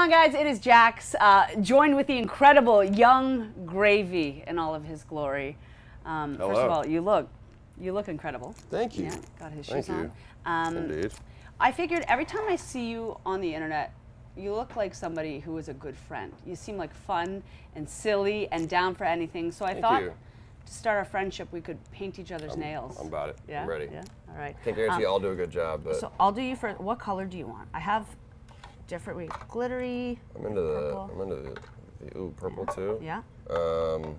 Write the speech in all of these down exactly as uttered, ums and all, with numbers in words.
on, guys? It is Jax, uh, joined with the incredible Yung Gravy in all of his glory. Um, Hello. First of all, you look, you look incredible. Thank you. Yeah, got his Thank shoes you. on. Um, Indeed. I figured every time I see you on the internet, you look like somebody who is a good friend. You seem like fun and silly and down for anything. So I Thank thought you. to start our friendship, we could paint each other's I'm, nails. I'm about it. Yeah. I'm ready. Yeah. All right. Can't guarantee Um, I'll do a good job, but So I'll do you for what color do you want? I have different, wait, glittery. I'm into the purple. I'm into the, the ooh purple too. Yeah. Um,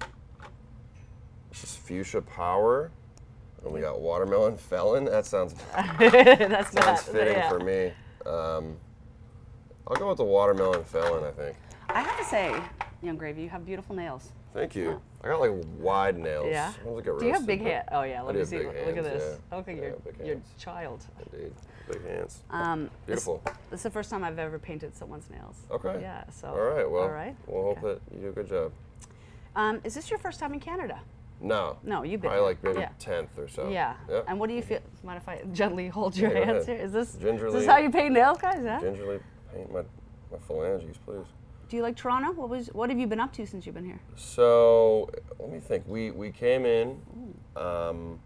this is fuchsia power, and we got watermelon felon. That sounds That's sounds not, fitting yeah. for me. Um, I'll go with the watermelon felon. I think. I have to say, Yung Gravy, you have beautiful nails. Thank you. I got like wide nails. Yeah. Sometimes I get Do you have roasted, big but hands? Oh yeah, let I me do see. have Look big at hands, this. yeah. Okay, Yeah, you're big your hands. child. Indeed, big hands. Um, Beautiful. This, this is the first time I've ever painted someone's nails. Okay. Yeah. So. All right. Well, All right. we'll hope Okay. that you do a good job. Um, is this your first time in Canada? No. No, you've been. Probably here. like maybe Yeah. tenth or so. Yeah. Yep. And what do you feel? Mind if I gently hold your Yeah, go hands ahead. here? Is this? Is Gingerly- this how you paint nails, guys? Yeah. Gingerly paint my, my phalanges, please. Do you like Toronto? What was? What have you been up to since you've been here? So let me think. We we came in um,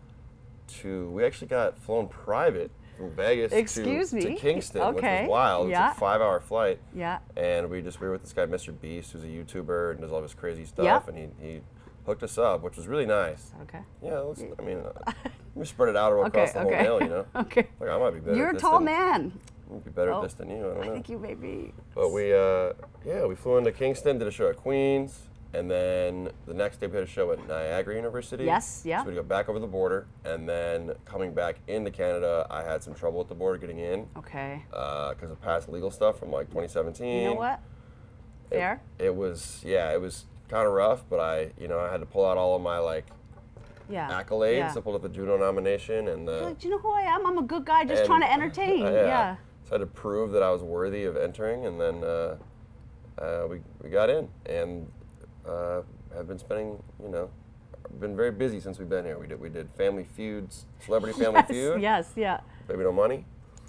to. We actually got flown private from Vegas Excuse to, me? to Kingston, which Okay. was wild. Yeah. It's a five-hour flight. Yeah. And we just we were with this guy, Mister Beast, who's a YouTuber and does all this crazy stuff. Yep. And he, he hooked us up, which was really nice. Okay. Yeah. Let's, I mean, uh, let me spread it out Okay. across the Okay. whole nail, you know. Okay. Like I might be better. You're at a this tall than, man. I might be better Oh, at this than you. I don't I know. think you may be. But we, uh, yeah, we flew into Kingston, did a show at Queens, and then the next day we had a show at Niagara University. Yes, yeah. So we go back over the border, and then coming back into Canada, I had some trouble at the border getting in Okay. because of past legal stuff from like twenty seventeen. You know what? It, Fair. it was, yeah, it was kind of rough, but I, you know, I had to pull out all of my like Yeah. accolades. Yeah. I pulled up the Juno nomination and the. Like, do you know who I am? I'm a good guy just and- trying to entertain. uh, yeah. So I had to prove that I was worthy of entering, and then uh, uh, we, we got in, and uh, have been spending, you know, been very busy since we've been here. We did we did Family Feuds, Celebrity Family Yes, Feud, yes, yeah. Baby No Money.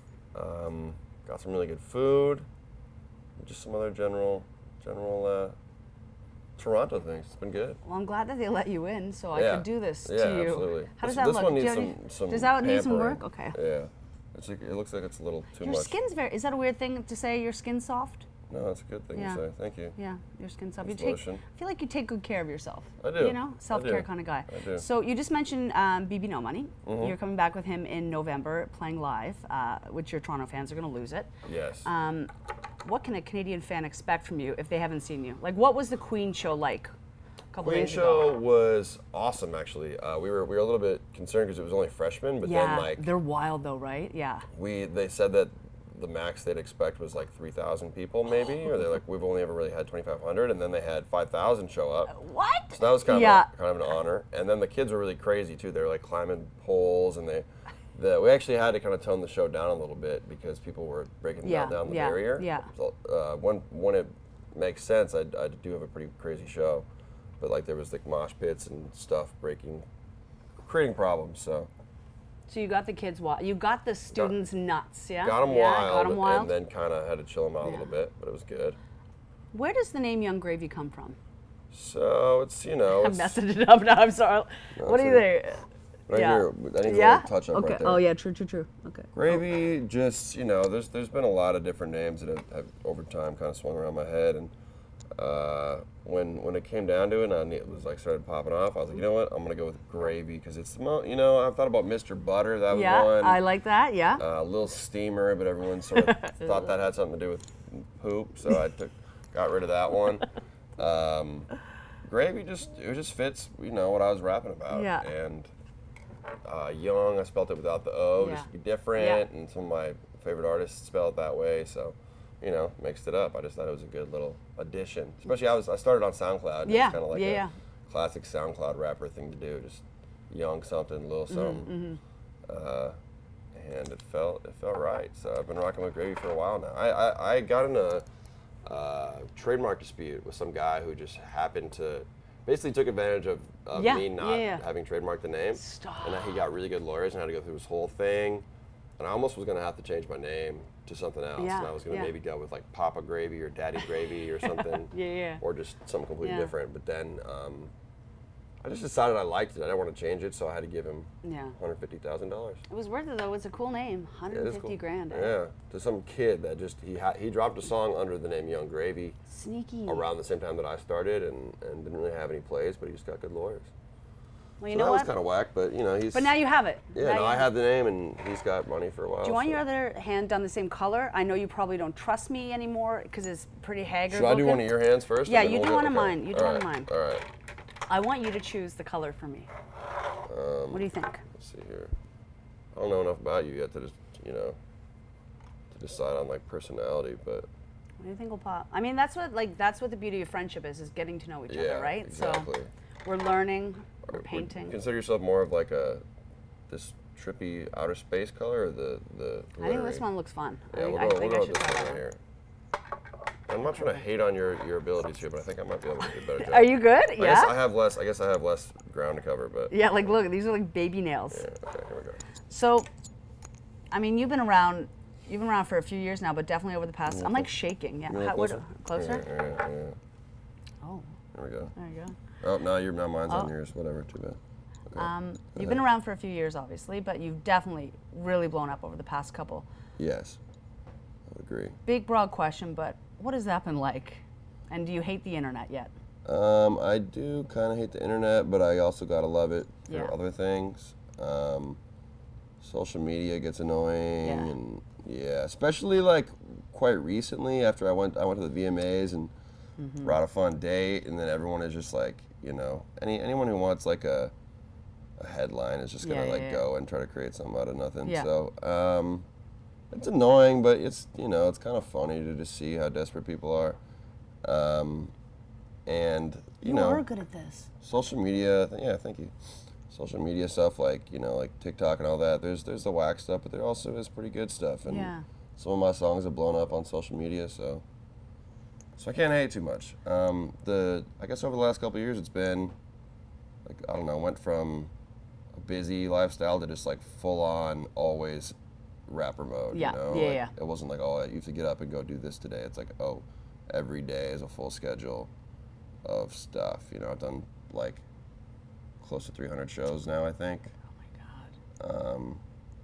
Um, got some really good food, just some other general general uh, Toronto things. It's been good. Well, I'm glad that they let you in, so I Yeah. could do this Yeah, to you. absolutely. How does This- that this look? one Do you needs have any- some- some does that need some pampering. work? Okay. Yeah, it's like, it looks like it's a little too Your much. skin's very. Is that a weird thing to say? Your skin's soft? No, that's a good thing Yeah. to say. Thank you. Yeah, your skin's soft. You It's take. lotion. I feel like you take good care of yourself. I do. You know, I self-care do. kind of guy. I do. So you just mentioned um, B B No Money. Mhm. You're coming back with him in November, playing live, uh, which your Toronto fans are going to lose it. Yes. Um, what can a Canadian fan expect from you if they haven't seen you? Like, what was the Queen show like? A couple Queen days show ago? was awesome, actually. Uh, we were we were a little bit concerned because it was only freshmen, but Yeah, then like they're wild though, right? Yeah. we they said that the max they'd expect was like three thousand people, maybe, or they're like we've only ever really had twenty-five hundred, and then they had five thousand show up. What? So that was kind of Yeah. a, kind of an honor. And then the kids were really crazy too. They were like climbing poles, and they. The, we actually had to kind of tone the show down a little bit because people were breaking Yeah, down, down the yeah, barrier. yeah. So, uh, when when it makes sense, I, I do have a pretty crazy show, but like there was like mosh pits and stuff breaking, creating problems. So So you got the kids wild. You got the students nuts, yeah? got them yeah, wild, Got 'em wild. and then kind of had to chill them out a little Yeah. bit, but it was good. Where does the name Yung Gravy come from? So it's you know. I'm It's, messing it up now. I'm sorry. what do you it's think? right yeah. here, I need a Yeah. little touch up Okay. right there. Oh yeah. True. True. True. Okay. Gravy, just you know, there's there's been a lot of different names that have, have over time kind of swung around my head, and uh, when when it came down to it, and it was like started popping off. I was like, you know what, I'm gonna go with Gravy because it's the mo- you know I've thought about Mister Butter, that was Yeah, one. I like that. Yeah. uh, Little Steamer, but everyone sort of thought that had something to do with poop, so I took got rid of that one. Um, Gravy just it just fits you know what I was rapping about, Yeah. and. Uh, young, I spelled it without the O, Yeah. just to be different, Yeah. and some of my favorite artists spell it that way, so, you know, mixed it up. I just thought it was a good little addition. Especially, I was I started on SoundCloud, and Yeah, it's kind of like yeah, a yeah. classic SoundCloud rapper thing to do, just young something, little something, uh, and it felt it felt right. So I've been rocking with Gravy for a while now. I I, I got in a uh, trademark dispute with some guy who just happened to basically took advantage of, of Yeah, me not yeah, yeah. having trademarked the name. Stop. And then he got really good lawyers and had to go through this whole thing. and I almost was gonna have to change my name to something else. Yeah, And I was gonna yeah. maybe go with like Papa Gravy or Daddy Gravy or something. Yeah, yeah. Or just something completely Yeah. different. But then um, I just decided I liked it. I didn't want to change it, so I had to give him Yeah. one hundred fifty thousand dollars. It was worth it though. It's a cool name. one hundred fifty cool. grand. eh? Yeah, to some kid that just he ha- he dropped a song under the name Young Gravy Sneaky. around the same time that I started, and, and didn't really have any plays, but he just got good lawyers. Well, you So know that was what? kind of whack, but you know he's. But now you have it. Yeah, Now no, you I have had the name, and he's got money for a while. Do you want so. your other hand done the same color? I know you probably don't trust me anymore because it's pretty haggard. Should I do looking. one of your hands first? Yeah, and then you we'll do go- one of okay. mine. You do All one of right, mine. All right. I want you to choose the color for me. Um, What do you think? Let's see here. I don't know enough about you yet to just you know to decide on like personality, but What do you think will pop? I mean, that's what like that's what the beauty of friendship is: is getting to know each yeah, other, right? exactly. So we're learning, we're Would you painting. consider yourself more of like a this trippy outer space color or the the I think glittery? this one looks fun. I Yeah, think, we'll I, go, think we'll I go should with this try one that right one. here. I'm not trying to hate on your, your abilities here, but I think I might be able to do a better job. Are you good? I guess I Yeah. have less. I guess I have less ground to cover, but Yeah, like look, these are like baby nails. yeah. Okay, here we go. So, I mean, you've been around. You've been around for a few years now, but definitely over the past. I'm like shaking. Yeah. You want How, what, closer? closer? Yeah, yeah, yeah. Oh, There we go. there you go. Oh, no, you're now mine's on Oh. yours. Whatever. Too bad. Okay. Um, you've been around for a few years, obviously, but you've definitely really blown up over the past couple. Yes. I would agree. Big, broad question, but what has that been like? And do you hate the internet yet? Um, I do kind of hate the internet, but I also gotta love it for Yeah. other things. Um, social media gets annoying, Yeah. and yeah, especially like quite recently after I went, I went to the V M As and Mm-hmm. brought a fun date, and then everyone is just like, you know, any anyone who wants like a a headline is just gonna Yeah, like yeah, yeah. go and try to create something out of nothing. Yeah. So um, it's annoying, but it's you know it's kind of funny to just see how desperate people are. Um, and you, You know, are good at this. social media, th- yeah, thank you. Social media stuff like you know, like TikTok and all that. There's there's the whack stuff, but there also is pretty good stuff. And Yeah. some of my songs have blown up on social media, so so I can't hate too much. Um, the I guess over the last couple of years, it's been like I don't know, went from a busy lifestyle to just like full on always rapper mode. Yeah, you know? yeah, Like, yeah. It wasn't like oh, you have to get up and go do this today. It's like oh, every day is a full schedule of stuff. You know, I've done like close to three hundred shows now, I think. Oh my God. Um,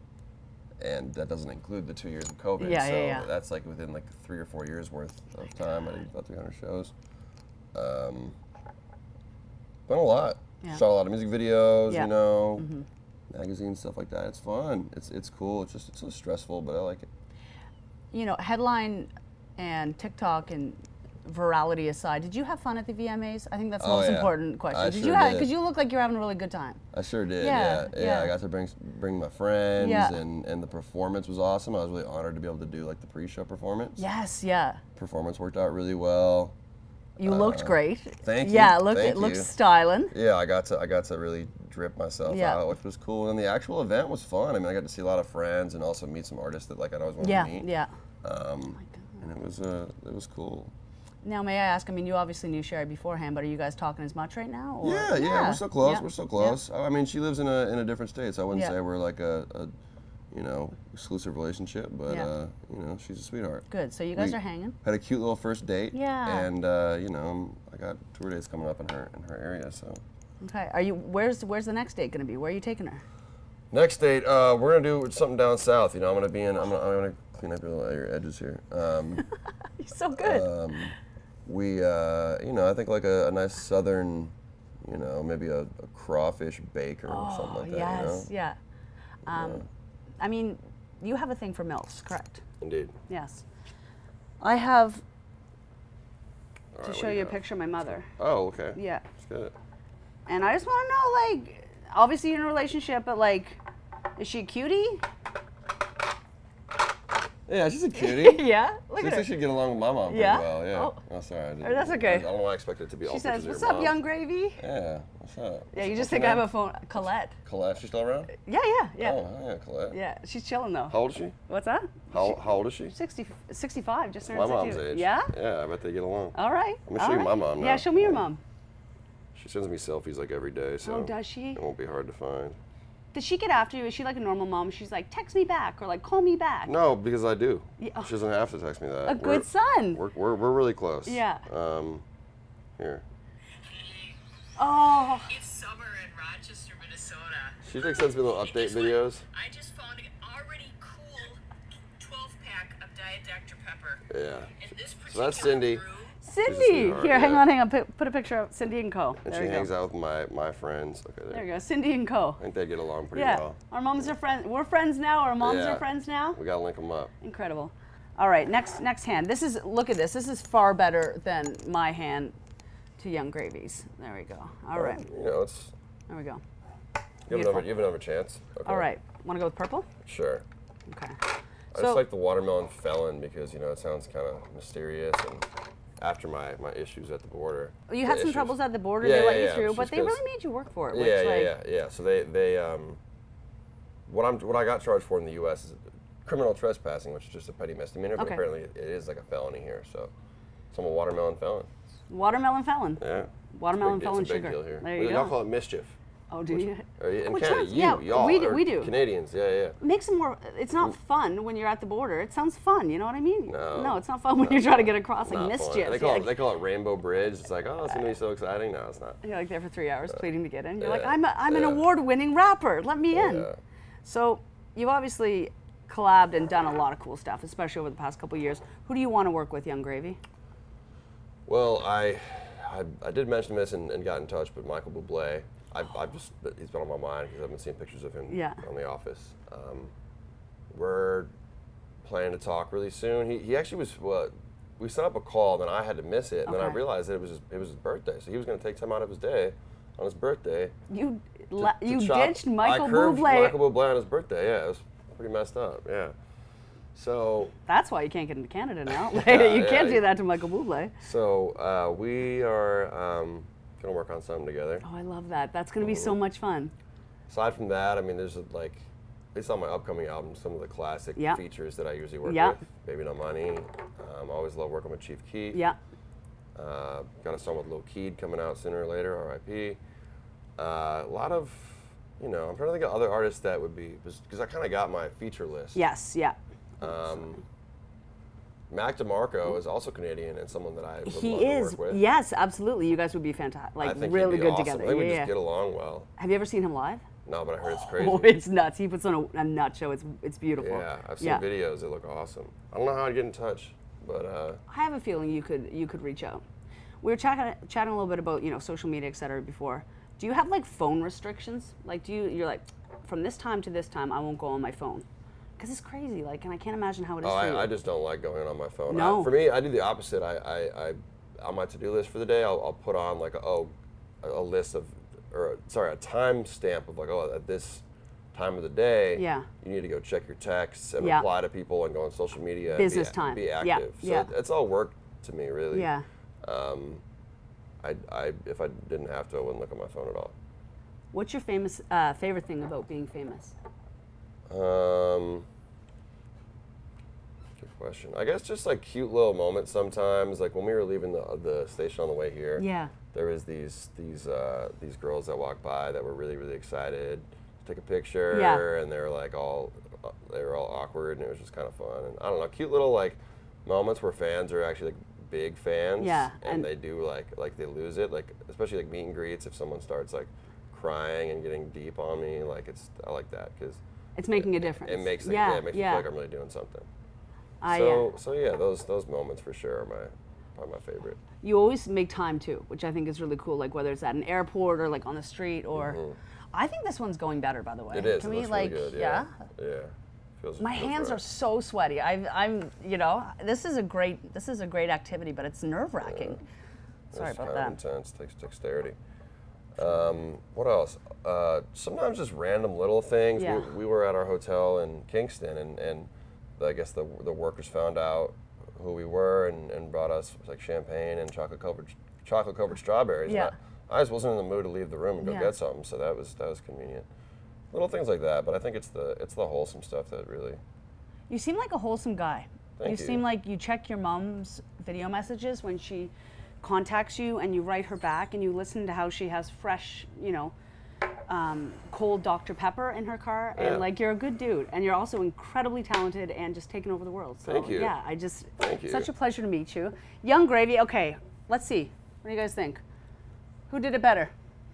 and that doesn't include the two years of COVID. Yeah, so yeah, yeah. that's like within like three or four years worth of time. I did about three hundred shows. Um, been a lot. Yeah. Shot a lot of music videos, Yeah. you know, Mm-hmm. magazines, stuff like that. It's fun. It's it's cool. It's just it's so stressful, but I like it. You know, headline and TikTok and virality aside, did you have fun at the V M As? I think that's the Oh, most yeah. important question. I did sure you have? did. Because you look like you're having a really good time. I sure did. Yeah, Yeah, yeah. yeah. I got to bring bring my friends, Yeah. and and the performance was awesome. I was really honored to be able to do like the pre-show performance. Yes, yeah. Performance worked out really well. You looked great. Uh, thank you, Yeah, look, thank it looked you. styling. Yeah, I got to I got to really drip myself Yeah. out, which was cool. And the actual event was fun. I mean, I got to see a lot of friends and also meet some artists that like I'd always wanted Yeah, to meet. yeah. Um, and it was uh, it was cool. Now, may I ask? I mean, you obviously knew Sherry beforehand, but are you guys talking as much right now? Or? Yeah, yeah, we're so close. yeah, We're so yeah. close. I I mean, she lives in a in a different state, so I wouldn't Yeah. say we're like a, a you know exclusive relationship, but Yeah. uh, you know, she's a sweetheart. Good. So you guys We are hanging. Had a cute little first date. Yeah. And uh, you know, I got tour dates coming up in her in her area, so. Okay. Are you? Where's Where's the next date going to be? Where are you taking her? Next date, uh, we're gonna do something down south. You know, I'm gonna be in. I'm gonna, I'm gonna clean up your, your edges here. Um, You're so good. um, we, uh, you know, I think like a, a nice southern, you know, maybe a, a crawfish bake or something like that. yes. You know? Yeah. Um, I mean, you have a thing for MILFs, correct? Indeed. Yes. I have All to right, show what do you a have? picture of my mother. Oh, okay. Yeah. That's good. And I just want to know, like, obviously you're in a relationship, but like, is she a cutie? Yeah, she's a cutie. Yeah. Look She at looks her. like she'd get along with my mom pretty Yeah? well. Yeah. Oh. Oh, sorry. I didn't, Oh, that's okay. I, I don't know why I expected it to be all She says, pictures of "What's your up, mom." young gravy?" Yeah. What's up? Yeah, you What's just her think I have name? a phone, Colette. Colette. She's still around? Yeah, yeah, yeah. Oh, yeah, Colette. Yeah, she's chilling though. How old is she? What's that? How, how old is she? sixty, sixty-five, just turned My mom's sixty. age. Yeah? Yeah, I bet they get along. All right. Let me all show you right. my mom Yeah, now. show me your mom. She sends me selfies like every day, so Oh, does she? it won't be hard to find. Does she get after you? Is she like a normal mom? She's like, text me back or like call me back. No, because I do. Yeah, oh. She doesn't have to text me that. A good son. We're, we're, we're really close. Yeah. Um, here. Oh. It's summer in Rochester, Minnesota. She like sends me little update videos. I just found an already cool twelve pack of Diet Doctor Pepper. Yeah. And this So that's Cindy. brew, Cindy. sweetheart, Here, hang yeah. on, hang on. Put, put a picture of Cindy and Co. And There she you hangs go. out with my, my friends. Okay, there. There you go. Cindy and Co. I think they get along pretty Yeah. well. Our moms are friends. We're friends now. Our moms Yeah. are friends now. We gotta link them up. Incredible. All right, next next hand. This is, look at this. This is far better than my hand to Young Gravies. There we go. All right. You know, it's There we go. you have, Beautiful. another, you have another chance. Okay. All right. Want to go with purple? Sure. Okay. I So- just like the watermelon felon because you know it sounds kind of mysterious and after my, my issues at the border. You had the some issues- troubles at the border. Yeah, they let yeah, you yeah, through, just but they 'cause- really made you work for it. Which, Yeah, yeah, like, yeah, yeah. So they they um, what I'm what I got charged for in the U S is criminal trespassing, which is just a petty misdemeanor, but Okay. apparently it is like a felony here. So, so I'm a watermelon felon. Watermelon felon. Yeah. Watermelon It's a big- felon it's a big sugar. deal here. There we you y'all go. call it mischief. Oh, do you? Or in Which Canada, sounds- you, yeah, y'all, we do- or we do. Canadians, yeah, yeah. Makes it more. It's not fun when you're at the border. It sounds fun. You know what I mean? No. No, it's not fun when you're trying to get across like Not fun. mischief. They call, You're it, like, they call it Rainbow Bridge. It's like, oh, it's gonna be so exciting. No, it's not. you're like there for three hours pleading to get in. You're like, Yeah, I'm a, I'm an yeah. award-winning rapper. Let me in. Yeah. So you've obviously collabed and done a lot of cool stuff, especially over the past couple years. Who do you want to work with, Young Gravy? Well, I, I, I did mention this and, and got in touch, but Michael Bublé, I've, I've just, he's been on my mind because I've been seeing pictures of him Yeah. on The Office. Um, we're planning to talk really soon. He, he actually was, what, we set up a call, then I had to miss it, and then I Okay. realized that it was his, it was his birthday, so he was going to take time out of his day on his birthday. You to- la- to you chop- ditched Michael I curved Bublé. Michael Bublé on his birthday, yeah, it was pretty messed up, yeah. So, That's why you can't get into Canada now. Yeah, you can't yeah. do that to Michael Bublé. so uh, we are um, going to work on something together. Oh, I love that. That's going to be so much fun. Aside from that, I mean, there's like, at least on my upcoming album, some of the classic Yeah. features that I usually work Yeah. with. Baby No Money. Um, I always love working with Chief Keef. Yeah. Uh, got a song with Lil Keed coming out sooner or later, R I P. Uh, a lot of, you know, I'm trying to think of other artists that would be, because I kind of got my feature list. Yes. Yeah. Um, Mac DeMarco is also Canadian and someone that I would He love is. to work with. Yes, absolutely. You guys would be fantastic. I Like think he'd really be good awesome. together. I think we yeah, just yeah. get along well. Have you ever seen him live? No, but I heard it's crazy. Oh, it's nuts. He puts on a, a nut show. It's it's beautiful. Yeah, I've seen Yeah. videos. They look awesome. I don't know how I'd get in touch, but uh, I have a feeling you could you could reach out. We were chatting chatting a little bit about you know social media, et cetera before. Do you have like phone restrictions? Like, do you you're like from this time to this time I won't go on my phone because it's crazy. Like, and I can't imagine how it is oh, for you. I, I just don't like going on my phone. No. I, for me, I do the opposite. I, I, I on my to-do list for the day, I'll, I'll put on like a, oh, a, a list of, or sorry, a time stamp of like, oh, at this time of the day, Yeah. you need to go check your texts and Yeah. reply to people and go on social media. Business and be, time. Be Yeah, active. So yeah. it- it's all work to me, really. yeah. Um, I, I, if I didn't have to, I wouldn't look at my phone at all. What's your famous uh, favorite thing about being famous? Um, good question. I guess just like cute little moments sometimes. Like when we were leaving the the station on the way here, Yeah. there was these these uh, these girls that walked by that were really really excited to take a picture, Yeah. and they were like all they were all awkward, and it was just kind of fun. And I don't know, cute little like moments where fans are actually like big fans, Yeah, and, and- they do like like they lose it, like especially like meet and greets. If someone starts like crying and getting deep on me, like it's I like that because. It's making a difference. It makes it, yeah, yeah, it makes yeah. me feel like I'm really doing something. I, so uh, so yeah, those those moments for sure are my probably my favorite. you always make time too, which I think is really cool. Like whether it's at an airport or like on the street or. I think this one's going better, by the way. Mm-hmm. It is. Can it we looks like? really good. Yeah. Yeah. Yeah. Feels, My feels hands right. are so sweaty. I, I'm, you know, this is a great, this is a great activity, but it's nerve wracking. Sorry It's about kind that. of intense. Takes dexterity. Um, what else? Uh, sometimes just random little things. Yeah. We, we were at our hotel in Kingston, and, and the, I guess the the workers found out who we were and, and brought us like champagne and chocolate covered chocolate covered strawberries. And Yeah. I, I just wasn't in the mood to leave the room and go Yeah. get something, so that was that was convenient. Little things like that, but I think it's the it's the wholesome stuff that really. You seem like a wholesome guy. Thank you you. seem like you check your mom's video messages when she contacts you and you write her back and you listen to how she has fresh, you know, um, cold Doctor Pepper in her car, and Yeah. like you're a good dude, and you're also incredibly talented and just taking over the world. So, Thank you. Yeah, I just Thank you. such a pleasure to meet you, Yung Gravy. Okay, let's see. What do you guys think? Who did it better?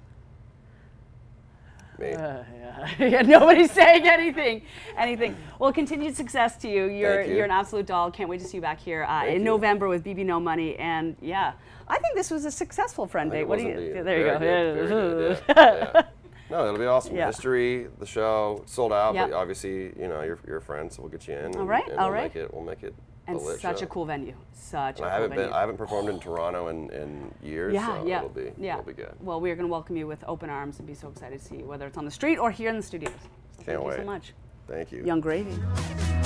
Me. Uh, yeah. yeah, nobody's saying anything. Anything. Well, continued success to you. You're Thank you. you're an absolute doll. Can't wait to see you back here uh, in you. November with B B No Money. And yeah, I think this was a successful friend I think date. it What was do you? indeed. There you Very go. good, very good, yeah, yeah. No, it'll be awesome. Yeah. History, the show, sold out, Yep. but obviously, you know, you're, you're a friend, so we'll get you in. All right, and all we'll right. Make it, we'll make it And a lit such show. a cool venue. Such And a I cool haven't venue. been, I haven't performed in Toronto in, in years, Yeah, so yeah, it'll be, yeah. it'll be good. Well, we are going to welcome you with open arms and be so excited to see you, whether it's on the street or here in the studios. So Can't thank wait. you so much. Thank you. Yung Gravy.